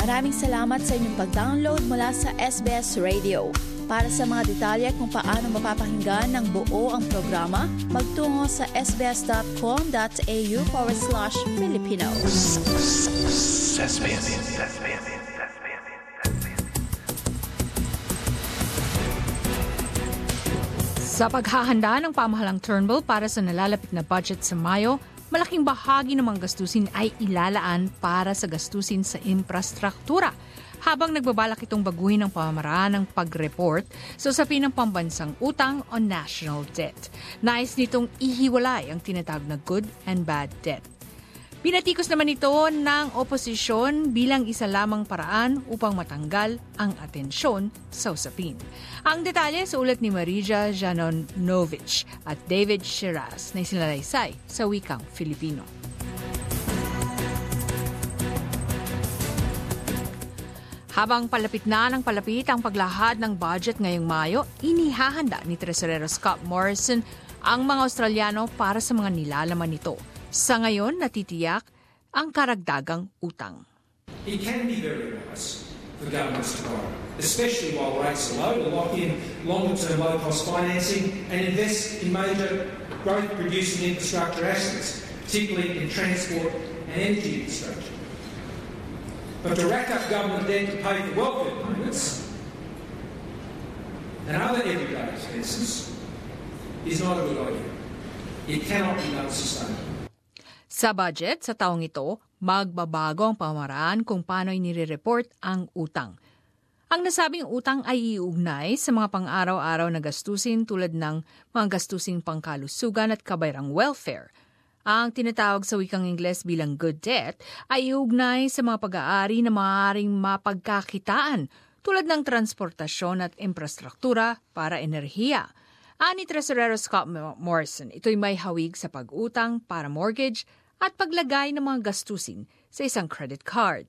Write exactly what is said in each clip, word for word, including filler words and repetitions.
Maraming salamat sa inyong pag-download mula sa S B S Radio. Para sa mga detalye kung paano mapapakinggan ng buo ang programa, magtungo sa sbs.com.au forward slash Filipino. Sa paghahanda ng pamahalang Turnbull para sa nalalapit na budget sa Mayo, malaking bahagi ng mga gastusin ay ilalaan para sa gastusin sa infrastruktura. Habang nagbabalak itong baguhin ang pamamaraan ng pag-report sa usapin ng pambansang utang o national debt. Nais nitong ihiwalay ang tinatawag na good and bad debt. Binatikos naman ito ng oposisyon bilang isa lamang paraan upang matanggal ang atensyon sa usapin. Ang detalye sa ulat ni Marija Janonovich at David Shiraz na isinalaysay sa wikang Filipino. Habang palapit na ng palapit ang paglahad ng budget ngayong Mayo, inihahanda ni Tresorero Scott Morrison ang mga Australiano para sa mga nilalaman nito. Sa ngayon, natitiyak ang karagdagang utang. It can be very wise for governments to borrow, especially while rates are low, to lock in longer-term low-cost financing and invest in major growth-producing infrastructure assets, particularly in transport and energy infrastructure. But to rack up government debt to pay for welfare payments and other everyday expenses is not a good idea. It cannot be done sustainably. Sa budget sa taong ito, magbabago ang pamaraan kung paano inire-report ang utang. Ang nasabing utang ay iugnay sa mga pang-araw-araw na gastusin tulad ng mga gastusing pangkalusugan at kabayrang welfare. Ang tinatawag sa wikang Ingles bilang good debt ay iugnay sa mga pag-aari na maaaring mapagkakitaan tulad ng transportasyon at infrastruktura para enerhiya. Ani Tresorero Scott Morrison, ito'y may hawig sa pag-utang para mortgage at paglagay ng mga gastusin sa isang credit card.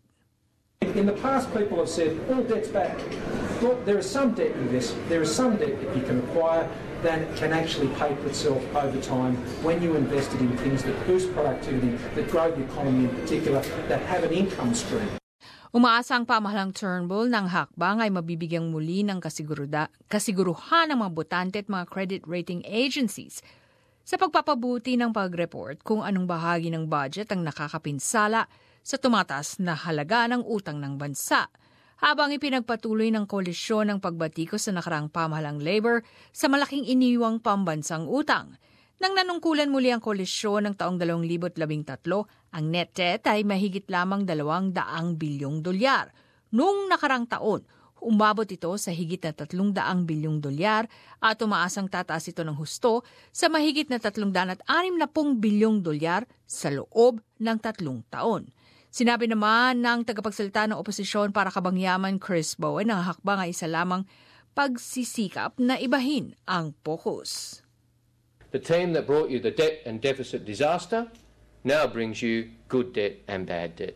In the past, people have said, all debt's bad. Well, there is some debt in this. There is some debt that you can acquire that can actually pay for itself over time when you invested in things that boost productivity, that grow the economy in particular, that have an income stream. Umaasa ang pamahalang Turnbull ng hakbang ay mabibigyang muli ng kasiguruhan ng mga botante at mga credit rating agencies sa pagpapabuti ng pag-report kung anong bahagi ng budget ang nakakapinsala sa tumataas na halaga ng utang ng bansa. Habang ipinagpatuloy ng koalisyon ng pagbatikos sa nakaraang pamahalang Labour sa malaking iniwang pambansang utang. Nang nanungkulan muli ang koalisyon ng taong dalawang libo labing tatlo, ang net debt ay mahigit lamang dalawang daang bilyong dolyar. Noong nakarang taon, umabot ito sa higit na tatlong daang bilyong dolyar at umaasang tataas ito ng husto sa mahigit na tatlong daan at anim na pung bilyong dolyar sa loob ng tatlong taon. Sinabi naman ng tagapagsalita ng oposisyon para kabangyaman Chris Bowen na ang hakbang ay isa lamang pagsisikap na ibahin ang pokus. The team that brought you the debt and deficit disaster now brings you good debt and bad debt.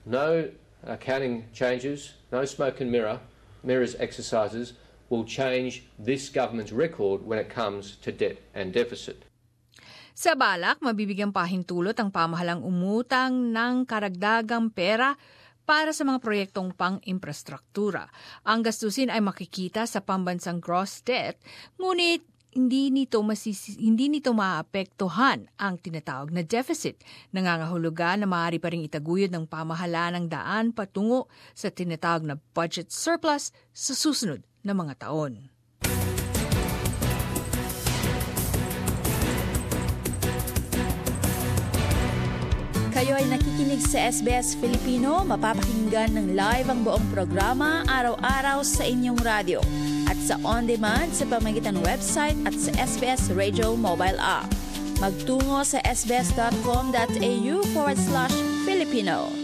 No accounting changes, no smoke and mirror, mirrors exercises will change this government's record when it comes to debt and deficit. Sa balak, mabibigyang pahintulot ang pamahalang umutang ng karagdagang pera para sa mga proyektong pang-infrastruktura. Ang gastusin ay makikita sa pambansang gross debt, ngunit hindi nito, masisi, hindi nito maapektuhan ang tinatawag na deficit. Nangangahulugan na maaari pa rin itaguyod ng pamahalaan ng daan patungo sa tinatawag na budget surplus sa susunod na mga taon. Kayo ay nakikinig sa S B S Filipino, mapapakinggan ng live ang buong programa araw-araw sa inyong radyo at sa on-demand sa pamamagitan ng website at sa S B S Radio mobile app. Magtungo sa sbs.com.au forward slash Filipino.